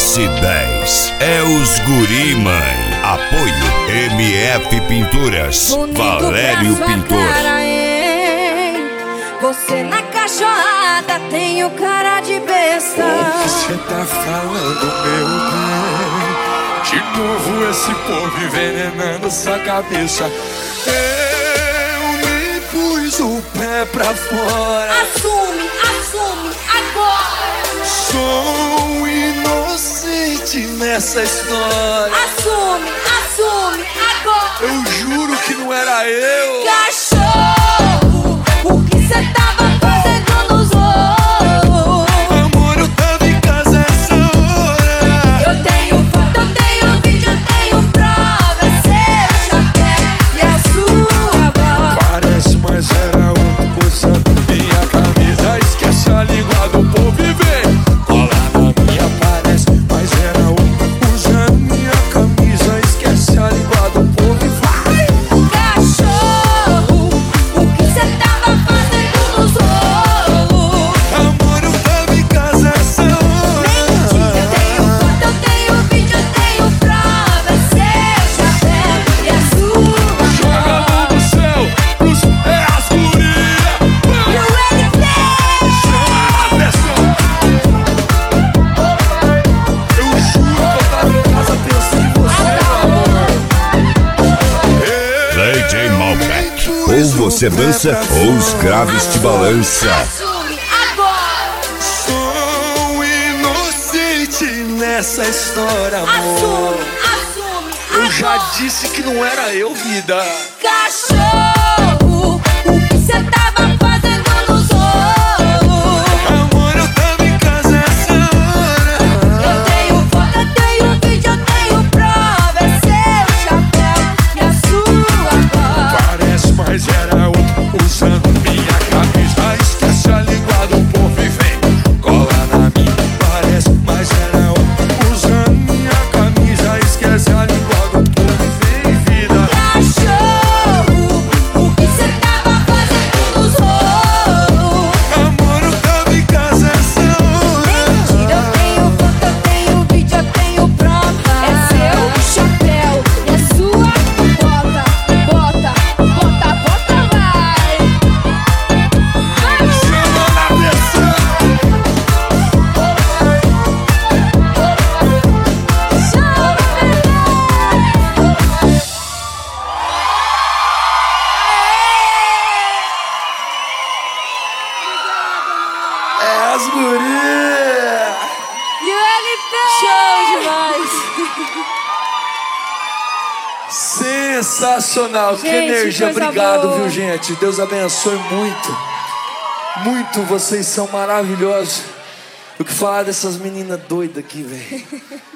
S10 é os guri, mãe. Apoio MF Pinturas, Bonito Valério pra sua Pintor. cara, hein? Você na cachorrada tem o cara de besta. Você tá falando, meu bem? De novo esse povo envenenando sua cabeça. Eu nem pus o pé pra fora. Assume, assume, agora. Sou inocente nessa história. Assume, assume, agora. Eu juro que não era eu. Cachorro, o que cê tava fazendo nos outros? Amor, eu tava em casa essa hora. Eu tenho foto, eu tenho vídeo, eu tenho prova. Seu chapéu e a sua voz. Parece, mas era um usando minha camisa. Esquece a língua do povo e vem. Cola na minha, parece, mas era um usando minha camisa. Esquece a língua do povo e vai. Cachorro, o que cê tava fazendo nos outros? Amor, eu tava em casa essa hora. Mentira, eu tenho foto, eu tenho vídeo, eu tenho prova. Seu chapéu e a sua Joga a mão do céu, pros é as gurias. E o LP. Atenção. Eu juro que eu tava em casa pensando em você, meu amor. DJ Malbec. Ou você dança ou os graves te balança. Assume agora. Sou inocente nessa história, amor. Assume Eu já agora. disse que não era eu, vida. Cachorro, o que cê tava fazendo nos outros? Amor, eu tava em casa essa hora. Eu tenho foto, eu tenho vídeo, eu tenho prova. É seu chapéu e a sua voz. Parece, mas era outro usando minha camisa. Esquece a língua do povo e vem. Cola na minha. Parece, mas era outro usando minha camisa. Esquece a língua do povo e vem, vida. Cachorro, o que cê tava fazendo nos outros? Amor, eu tava em casa essa hora. Mentira, eu tenho foto, eu tenho vídeo, eu tenho prova. É seu chapéu e a sua bota. Bota, bota, bota, vai. Vamos! Chama na pressão. É as gurias. E o LP! Show demais! Sensacional, que Gente, energia, coisa obrigado, boa. viu, gente? Deus abençoe muito. Muito, vocês são maravilhosos. O que falar dessas meninas doidas aqui, velho?